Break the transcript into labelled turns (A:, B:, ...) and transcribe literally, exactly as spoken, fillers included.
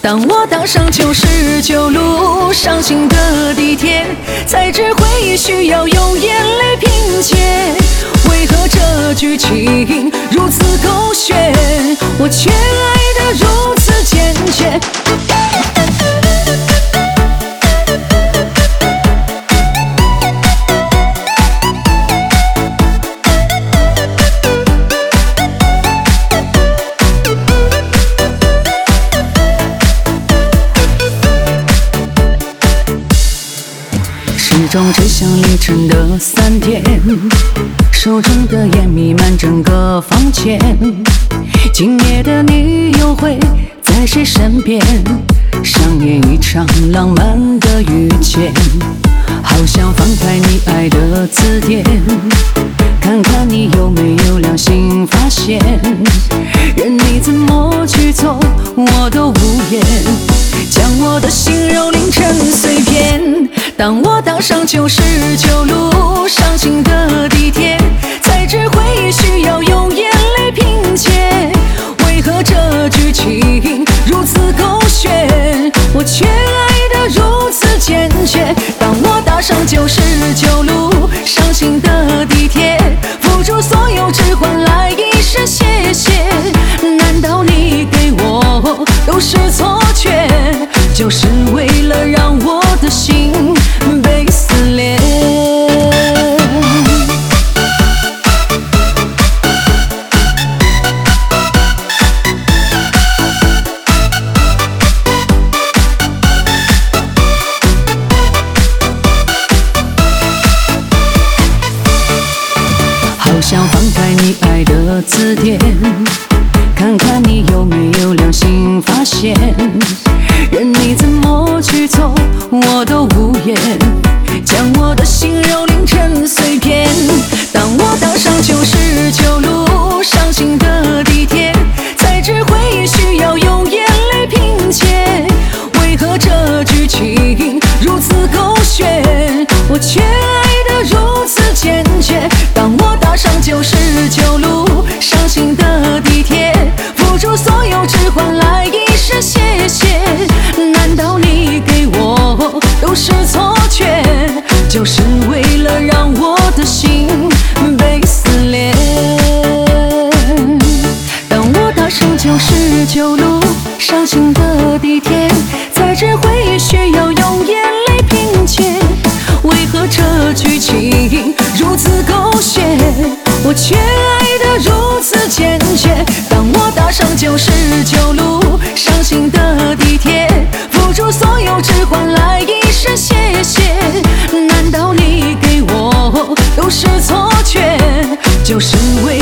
A: 当我搭上九十九路伤心的地铁，才知回忆需要用眼泪拼接。为何这剧情如此狗血，我却爱得如此坚决。时钟指向凌晨的三点，手中的烟弥漫整个房间。今夜的你又会在谁身边？上演一场浪漫的遇见，好想翻开你爱的字典，看看你有没有良心发现。任你怎么去做，我都无言，将我的心蹂躏成碎片。当我搭上九十九路伤心的地铁，才知回忆需要用眼泪拼接。为何这剧情如此狗血，我却爱得如此坚决。当我搭上九十九路伤心的地铁，付出所有只换来一声谢谢。难道你给我都是错觉，就是为了让我的心被撕裂？好想翻开你爱的字典，看看你有没有良心发现。任你怎么去做，我都无言，将我的心蹂躏成碎片。当我搭上九十九路伤心的地铁，才知回忆需要用眼泪拼接。为何这剧情如此狗血，我却爱得如此坚决。当我搭上九十九路伤心的地铁，付出所有只换来一声谢谢。难道你给我都是错觉，就是为了让我的心被撕裂？当我搭上九十九路伤心的地铁，才知回忆需要用眼泪拼接。为何这剧情如此狗血，我却爱得如此坚决。当我搭上九十九路伤心的地铁，付出所有只换来一声谢谢。难道你给我都是错觉，就是为